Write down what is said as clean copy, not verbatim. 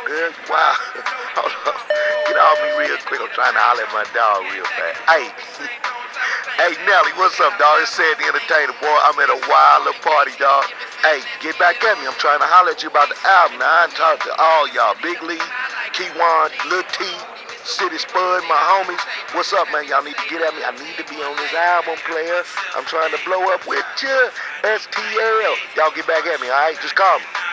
girl. Wow. Hold on. Get off me real quick. I'm trying to holler at my dog real fast. Hey. Hey, Nelly, what's up, dog? It's Ced the Entertainer, boy. I'm at a wild little party, dog. Hey, get back at me. I'm trying to holler at you about the album. Now, I done talked to all y'all. Big Lee, Keywan, Lil T, City Spud, my homies. What's up, man? Y'all need to get at me. I need to be on this album, player. I'm trying to blow up with you. STL. Y'all get back at me, all right? Just call me.